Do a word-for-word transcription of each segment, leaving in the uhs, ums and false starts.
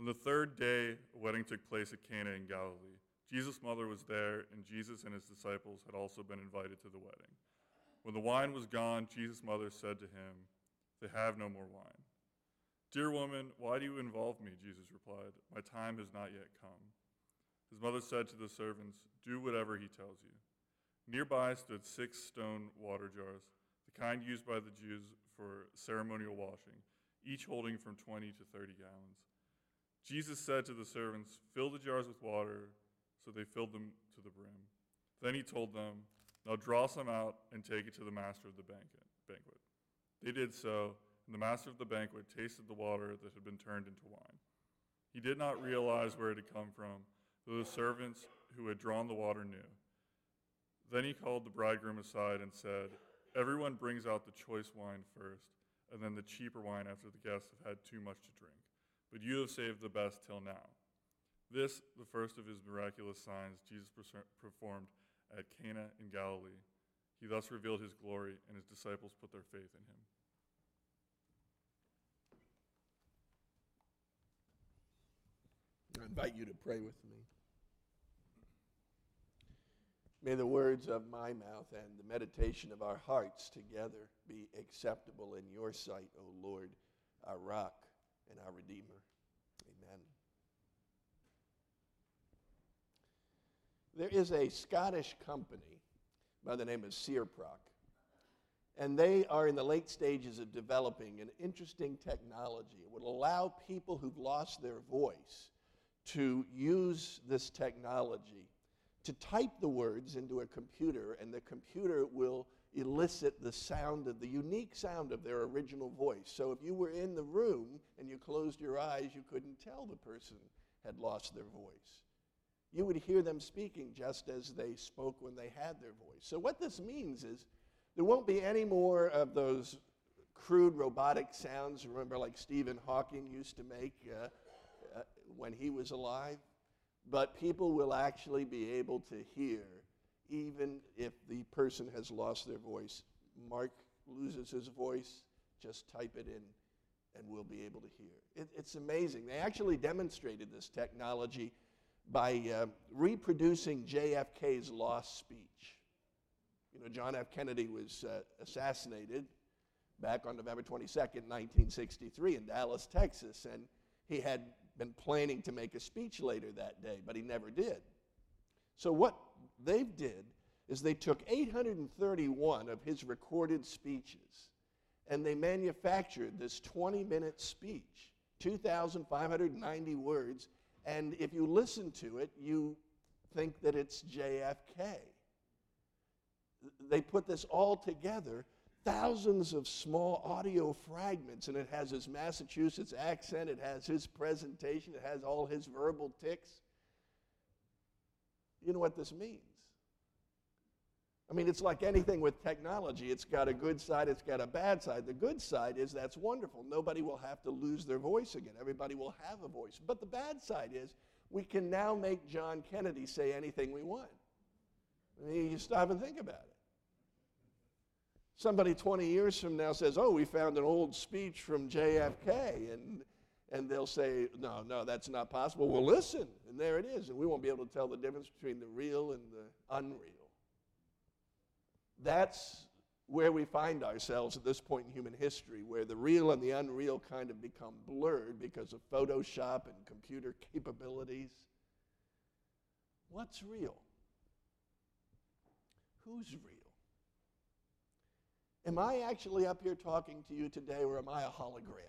On the third day, a wedding took place at Cana in Galilee. Jesus' mother was there, and Jesus and his disciples had also been invited to the wedding. When the wine was gone, Jesus' mother said to him, "They have no more wine." "Dear woman, why do you involve me?" Jesus replied. "My time has not yet come." His mother said to the servants, "Do whatever he tells you." Nearby stood six stone water jars, the kind used by the Jews for ceremonial washing, each holding from twenty to thirty gallons. Jesus said to the servants, "Fill the jars with water," so they filled them to the brim. Then he told them, "Now draw some out and take it to the master of the banquet." They did so, and the master of the banquet tasted the water that had been turned into wine. He did not realize where it had come from, though the servants who had drawn the water knew. Then he called the bridegroom aside and said, "Everyone brings out the choice wine first, and then the cheaper wine after the guests have had too much to drink. But you have saved the best till now." This, the first of his miraculous signs Jesus performed at Cana in Galilee. He thus revealed his glory, and his disciples put their faith in him. I invite you to pray with me. May the words of my mouth and the meditation of our hearts together be acceptable in your sight, O Lord, our rock and our Redeemer. Amen. There is a Scottish company by the name of Searproc, and they are in the late stages of developing an interesting technology. It would allow people who've lost their voice to use this technology to type the words into a computer, and the computer will elicit the sound of the unique sound of their original voice. So if you were in the room and you closed your eyes, you couldn't tell the person had lost their voice. You would hear them speaking just as they spoke when they had their voice. So what this means is there won't be any more of those crude robotic sounds, remember, like Stephen Hawking used to make uh, uh, when he was alive. But people will actually be able to hear, even if the person has lost their voice. Mark loses his voice, just type it in, and we'll be able to hear. It, it's amazing. They actually demonstrated this technology by uh, reproducing J F K's lost speech. You know, John F. Kennedy was uh, assassinated back on November twenty-second, nineteen sixty-three in Dallas, Texas, and he had been planning to make a speech later that day, but he never did. So what they did is they took eight hundred thirty-one of his recorded speeches, and they manufactured this twenty-minute speech, two thousand five hundred ninety words, and if you listen to it, you think that it's J F K. They put this all together, thousands of small audio fragments, and it has his Massachusetts accent, it has his presentation, it has all his verbal tics. You know what this means? I mean, it's like anything with technology. It's got a good side, it's got a bad side. The good side is that's wonderful. Nobody will have to lose their voice again. Everybody will have a voice. But the bad side is we can now make John Kennedy say anything we want. I mean, you stop and think about it. Somebody twenty years from now says, "Oh, we found an old speech from J F K," and and they'll say, "No, no, that's not possible." Well, listen, and there it is, and we won't be able to tell the difference between the real and the unreal. That's where we find ourselves at this point in human history, where the real and the unreal kind of become blurred because of Photoshop and computer capabilities. What's real? Who's real? Am I actually up here talking to you today, or am I a hologram?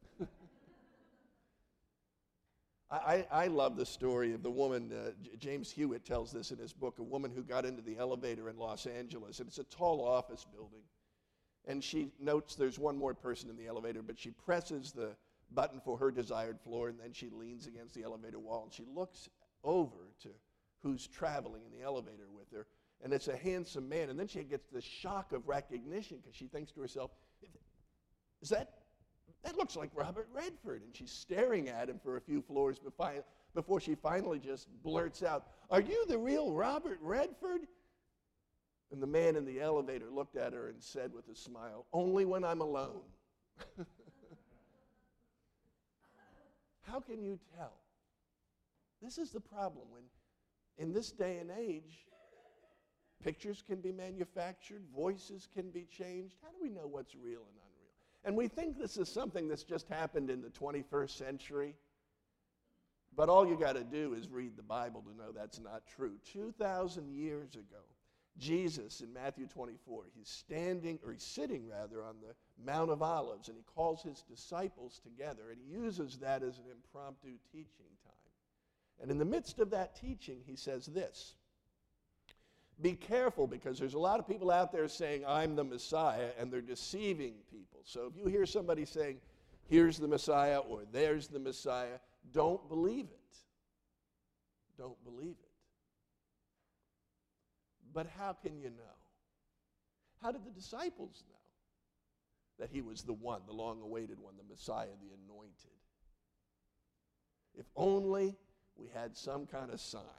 I, I, I love the story of the woman, uh, J- James Hewitt tells this in his book, a woman who got into the elevator in Los Angeles, and it's a tall office building. And she notes there's one more person in the elevator, but she presses the button for her desired floor, and then she leans against the elevator wall, and she looks over to who's traveling in the elevator with her. And it's a handsome man. And then she gets the shock of recognition because she thinks to herself, is that, that looks like Robert Redford. And she's staring at him for a few floors before she finally just blurts out, "Are you the real Robert Redford?" And the man in the elevator looked at her and said with a smile, "Only when I'm alone." How can you tell? This is the problem when, in this day and age, pictures can be manufactured, voices can be changed. How do we know what's real and unreal? And we think this is something that's just happened in the twenty-first century. But all you got to do is read the Bible to know that's not true. two thousand years ago, Jesus in Matthew twenty-four, he's standing, or he's sitting rather, on the Mount of Olives, and he calls his disciples together, and he uses that as an impromptu teaching time. And in the midst of that teaching, he says this: be careful, because there's a lot of people out there saying, I'm the Messiah, and they're deceiving people. So if you hear somebody saying, here's the Messiah, or there's the Messiah, don't believe it. Don't believe it. But how can you know? How did the disciples know that he was the one, the long-awaited one, the Messiah, the anointed? If only we had some kind of sign.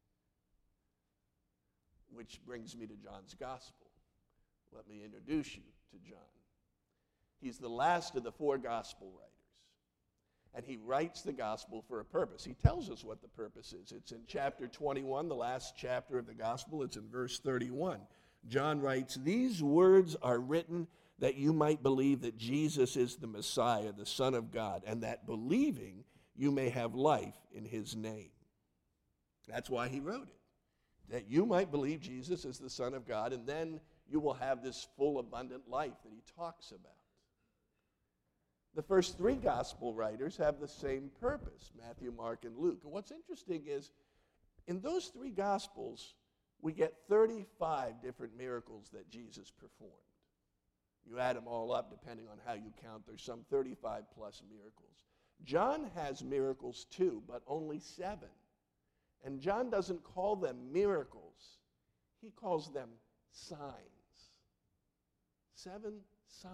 Which brings me to John's Gospel. Let me introduce you to John. He's the last of the four Gospel writers. And he writes the Gospel for a purpose. He tells us what the purpose is. It's in chapter twenty-one, the last chapter of the Gospel. It's in verse thirty-one. John writes, these words are written that you might believe that Jesus is the Messiah, the Son of God, and that believing you may have life in his name. That's why he wrote it. That you might believe Jesus is the Son of God, and then you will have this full, abundant life that he talks about. The first three gospel writers have the same purpose, Matthew, Mark, and Luke. And what's interesting is, in those three gospels, we get thirty-five different miracles that Jesus performed. You add them all up, depending on how you count, there's some thirty-five plus miracles. John has miracles too, but only seven. And John doesn't call them miracles. He calls them signs. Seven signs.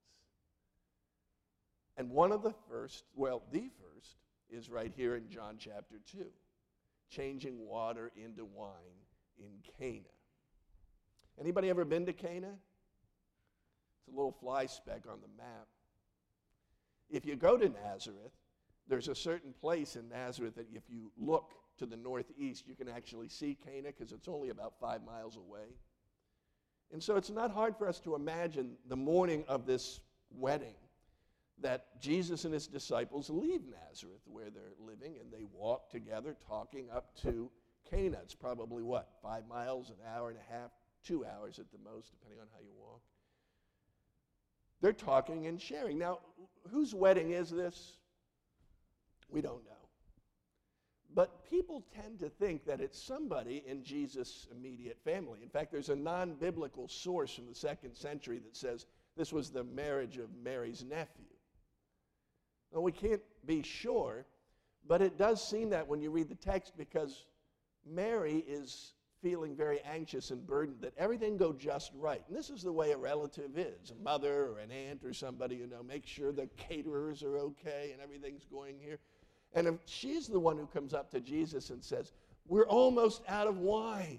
And one of the first, well, the first, is right here in John chapter two. Changing water into wine in Cana. Anybody ever been to Cana? It's a little fly speck on the map. If you go to Nazareth, there's a certain place in Nazareth that if you look to the northeast, you can actually see Cana because it's only about five miles away. And so it's not hard for us to imagine the morning of this wedding that Jesus and his disciples leave Nazareth where they're living, and they walk together talking up to Cana. It's probably, what, five miles, an hour and a half, two hours at the most, depending on how you walk. They're talking and sharing. Now, whose wedding is this? We don't know. But people tend to think that it's somebody in Jesus' immediate family. In fact, there's a non-biblical source from the second century that says this was the marriage of Mary's nephew. Well, we can't be sure, but it does seem that when you read the text, because Mary is feeling very anxious and burdened that everything go just right. And this is the way a relative is, a mother or an aunt or somebody, you know, make sure the caterers are okay and everything's going here. And if she's the one who comes up to Jesus and says, we're almost out of wine.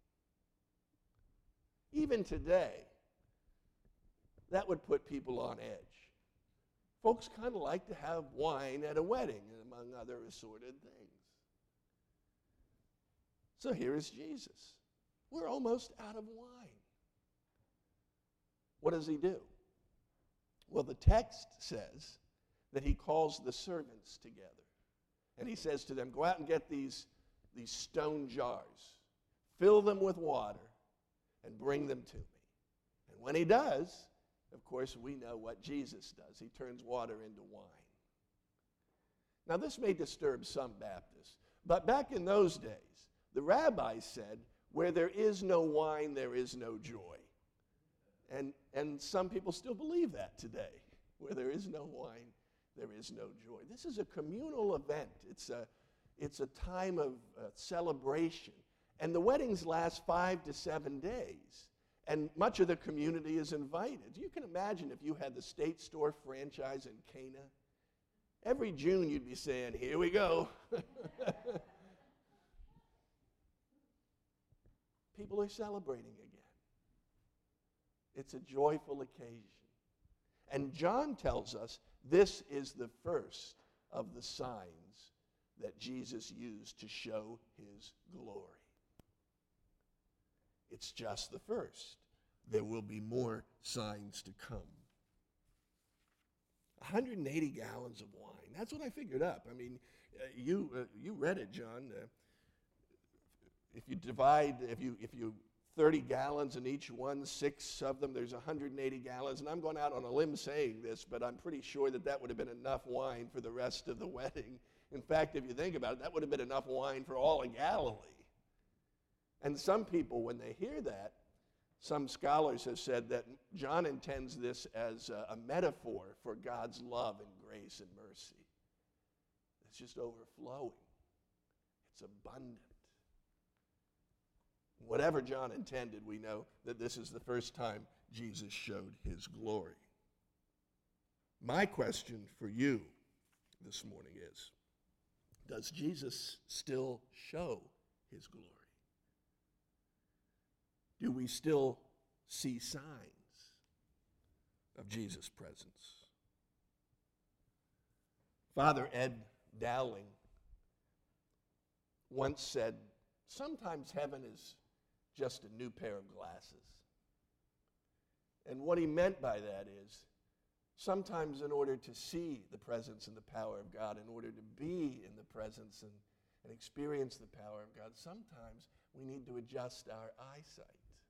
Even today, that would put people on edge. Folks kind of like to have wine at a wedding, among other assorted things. So here is Jesus. We're almost out of wine. What does he do? Well, the text says that he calls the servants together. And he says to them, go out and get these, these stone jars, fill them with water, and bring them to me. And when he does, of course, we know what Jesus does. He turns water into wine. Now, this may disturb some Baptists, but back in those days, the rabbis said, where there is no wine, there is no joy. And, and some people still believe that today. Where there is no wine, there is no joy. This is a communal event. It's a, it's a time of uh, celebration. And the weddings last five to seven days. And much of the community is invited. You can imagine if you had the State Store franchise in Cana. Every June you'd be saying, here we go. People are celebrating again. It's a joyful occasion. And John tells us this is the first of the signs that Jesus used to show his glory. It's just the first. There will be more signs to come. one hundred eighty gallons of wine. That's what I figured up. I mean, uh, you uh, you read it, John. Uh, if you divide, if you if you thirty gallons in each one, six of them, there's one hundred eighty gallons. And I'm going out on a limb saying this, but I'm pretty sure that that would have been enough wine for the rest of the wedding. In fact, if you think about it, that would have been enough wine for all of Galilee. And some people, when they hear that, some scholars have said that John intends this as a, a metaphor for God's love and grace and mercy. It's just overflowing. It's abundant. Whatever John intended, we know that this is the first time Jesus showed his glory. My question for you this morning is, does Jesus still show his glory? Do we still see signs of Jesus' presence? Father Ed Dowling once said, sometimes heaven is just a new pair of glasses. And what he meant by that is, sometimes in order to see the presence and the power of God, in order to be in the presence and, and experience the power of God, sometimes we need to adjust our eyesight.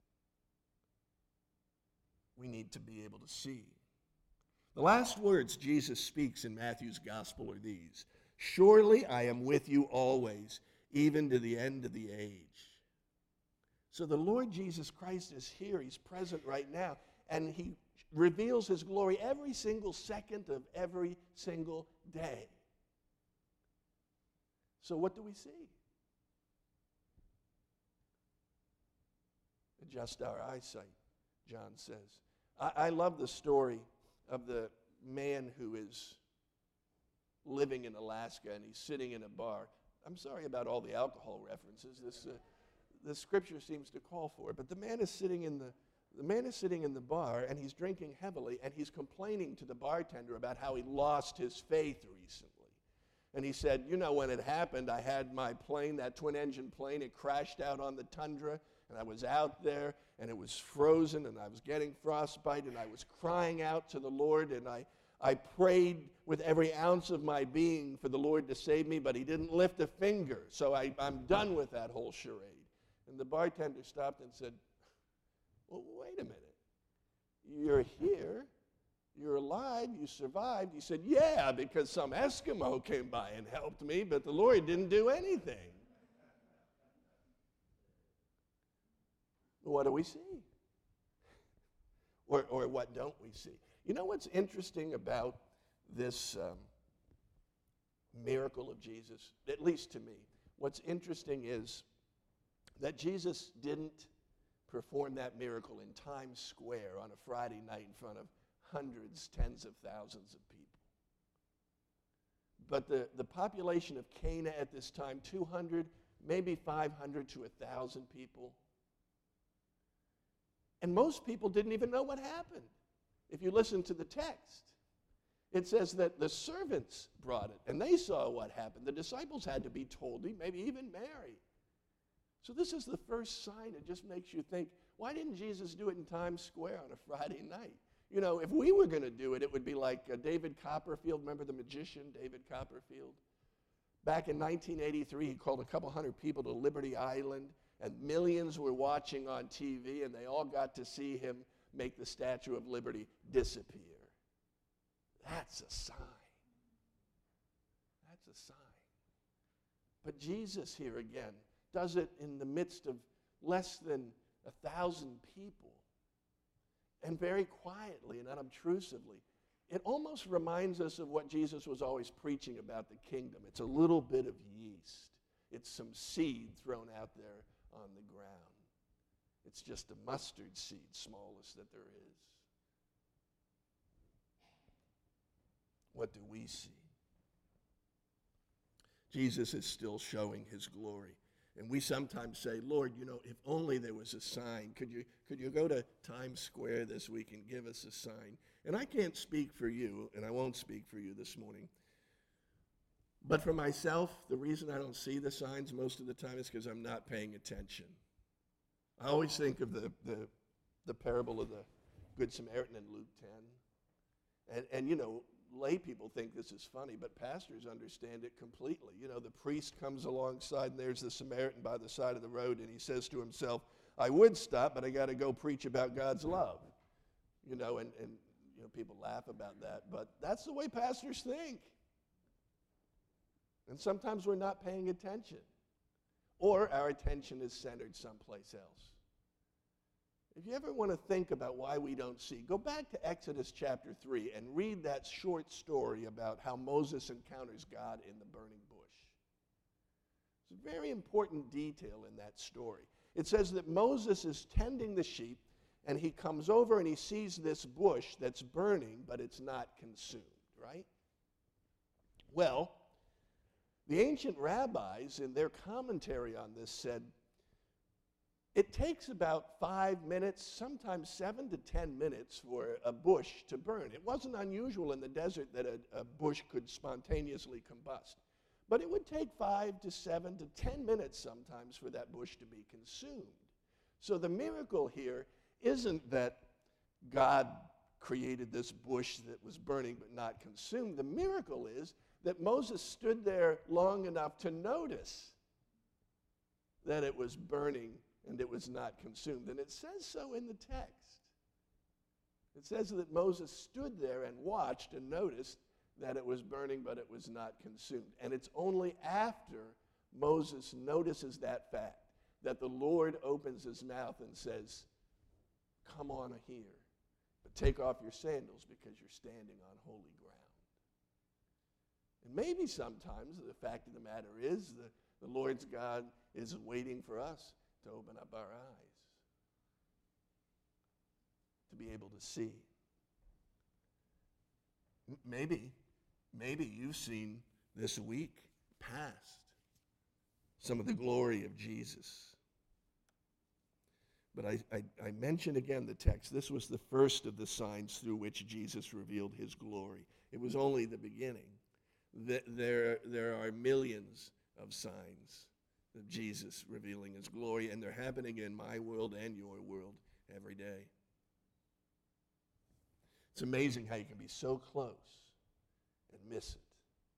We need to be able to see. The last words Jesus speaks in Matthew's gospel are these: surely I am with you always, even to the end of the age. So the Lord Jesus Christ is here. He's present right now. And he reveals his glory every single second of every single day. So what do we see? Adjust our eyesight, John says. I, I love the story of the man who is living in Alaska and he's sitting in a bar. I'm sorry about all the alcohol references. This, uh, the scripture seems to call for it. But the man is sitting in the the man is sitting in the bar and he's drinking heavily and he's complaining to the bartender about how he lost his faith recently. And he said, you know, when it happened, I had my plane, that twin-engine plane, it crashed out on the tundra, and I was out there, and it was frozen, and I was getting frostbite, and I was crying out to the Lord, and I, I prayed with every ounce of my being for the Lord to save me, but he didn't lift a finger, so I, I'm done with that whole charade. And the bartender stopped and said, well, wait a minute. You're here. You're alive, you survived. He said, yeah, because some Eskimo came by and helped me, but the Lord didn't do anything. What do we see? Or, or what don't we see? You know what's interesting about this um, miracle of Jesus, at least to me? What's interesting is that Jesus didn't perform that miracle in Times Square on a Friday night in front of hundreds, tens of thousands of people. But the, the population of Cana at this time, two hundred, maybe five hundred to one thousand people. And most people didn't even know what happened. If you listen to the text, it says that the servants brought it, and they saw what happened. The disciples had to be told, maybe even Mary. So this is the first sign. It just makes you think, why didn't Jesus do it in Times Square on a Friday night? You know, if we were going to do it, it would be like uh, David Copperfield. Remember the magician, David Copperfield? Back in nineteen eighty-three, he called a couple hundred people to Liberty Island, and millions were watching on T V, and they all got to see him make the Statue of Liberty disappear. That's a sign. That's a sign. But Jesus here again does it in the midst of less than a thousand people. And very quietly and unobtrusively. It almost reminds us of what Jesus was always preaching about the kingdom. It's a little bit of yeast. It's some seed thrown out there on the ground. It's just a mustard seed, smallest that there is. What do we see? Jesus is still showing his glory. And we sometimes say, Lord, you know, if only there was a sign. Could you, could you go to Times Square this week and give us a sign? And I can't speak for you, and I won't speak for you this morning. But for myself, the reason I don't see the signs most of the time is because I'm not paying attention. I always think of the, the, the parable of the Good Samaritan in Luke ten. And, and, you know, lay people think this is funny, but pastors understand it completely. You know, the priest comes alongside, and there's the Samaritan by the side of the road, and he says to himself, I would stop, but I got to go preach about God's love. You know, and, and you know, people laugh about that, but that's the way pastors think. And sometimes we're not paying attention, or our attention is centered someplace else. If you ever want to think about why we don't see, go back to Exodus chapter three and read that short story about how Moses encounters God in the burning bush. It's a very important detail in that story. It says that Moses is tending the sheep, and he comes over and he sees this bush that's burning, but it's not consumed, right? Well, the ancient rabbis in their commentary on this said, it takes about five minutes, sometimes seven to ten minutes for a bush to burn. It wasn't unusual in the desert that a, a bush could spontaneously combust. But it would take five to seven to ten minutes sometimes for that bush to be consumed. So the miracle here isn't that God created this bush that was burning but not consumed. The miracle is that Moses stood there long enough to notice that it was burning and it was not consumed. And it says so in the text. It says that Moses stood there and watched and noticed that it was burning, but it was not consumed. And it's only after Moses notices that fact that the Lord opens his mouth and says, come on here, but take off your sandals because you're standing on holy ground. And maybe sometimes the fact of the matter is the, the Lord's God is waiting for us to open up our eyes, to be able to see. M- maybe, maybe you've seen this week past some of the glory of Jesus. But I, I, I mention again the text. This was the first of the signs through which Jesus revealed his glory. It was only the beginning. There, there are millions of signs of Jesus revealing his glory, and they're happening in my world and your world every day. It's amazing how you can be so close and miss it.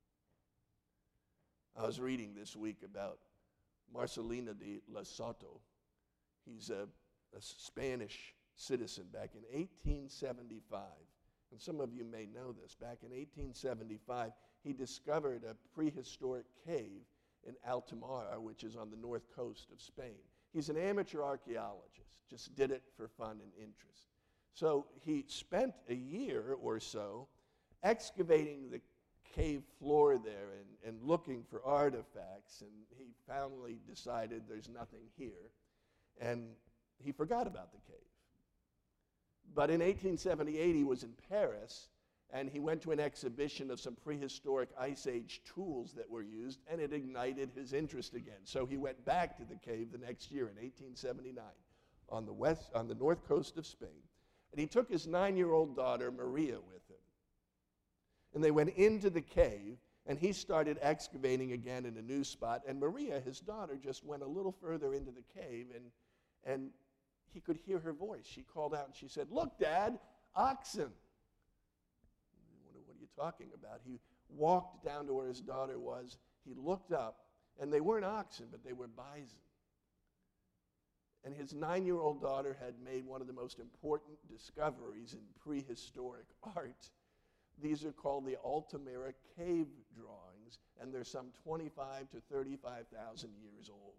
I was reading this week about Marcelino de la Soto. He's a, a Spanish citizen back in eighteen seventy-five. And some of you may know this. Back in eighteen seventy-five, he discovered a prehistoric cave in Altamar, which is on the north coast of Spain. He's an amateur archaeologist, just did it for fun and interest. So he spent a year or so excavating the cave floor there and, and looking for artifacts, and he finally decided there's nothing here, and he forgot about the cave. But in eighteen seventy-eight, he was in Paris, and he went to an exhibition of some prehistoric Ice Age tools that were used, and it ignited his interest again. So he went back to the cave the next year in eighteen seventy-nine on the west, on the north coast of Spain, and he took his nine-year-old daughter, Maria, with him. And they went into the cave, and he started excavating again in a new spot, and Maria, his daughter, just went a little further into the cave, and, and he could hear her voice. She called out, and she said, "Look, Dad, oxen." What are you talking about? He walked down to where his daughter was. He looked up, and they weren't oxen, but they were bison. And his nine-year-old daughter had made one of the most important discoveries in prehistoric art. These are called the Altamira cave drawings, and they're some twenty-five to thirty-five thousand years old.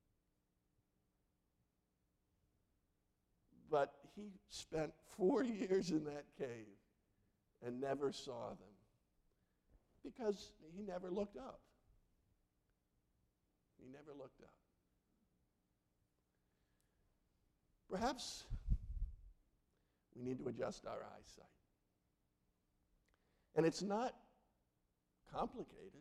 But he spent four years in that cave and never saw them because he never looked up. He never looked up. Perhaps we need to adjust our eyesight. And it's not complicated.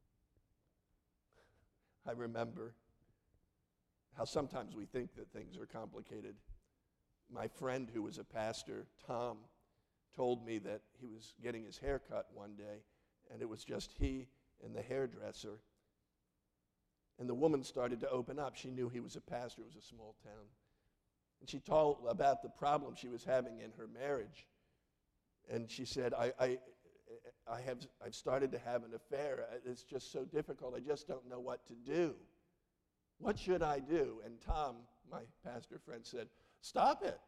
I remember how sometimes we think that things are complicated. My friend who was a pastor, Tom, told me that he was getting his hair cut one day, and it was just he and the hairdresser. And the woman started to open up. She knew he was a pastor. It was a small town. And she told about the problem she was having in her marriage. And she said, I, I, I have, I've started to have an affair. It's just so difficult. I just don't know what to do. What should I do? And Tom, my pastor friend, said, stop it.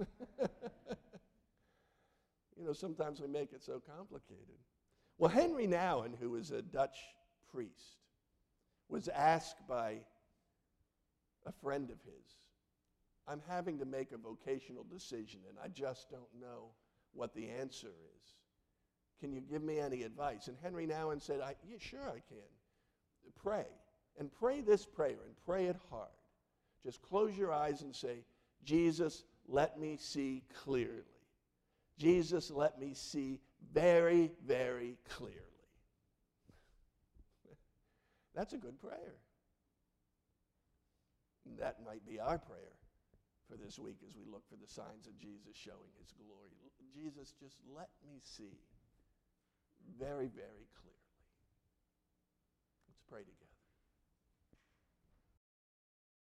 You know, sometimes we make it so complicated. Well, Henry Nouwen, who was a Dutch priest, was asked by a friend of his, I'm having to make a vocational decision, and I just don't know what the answer is. Can you give me any advice? And Henry Nouwen said, I, yeah, sure I can. Pray. And pray this prayer, and pray it hard. Just close your eyes and say, Jesus, let me see clearly. Jesus, let me see very, very clearly. That's a good prayer. And that might be our prayer for this week as we look for the signs of Jesus showing his glory. Jesus, just let me see very, very clearly. Let's pray together.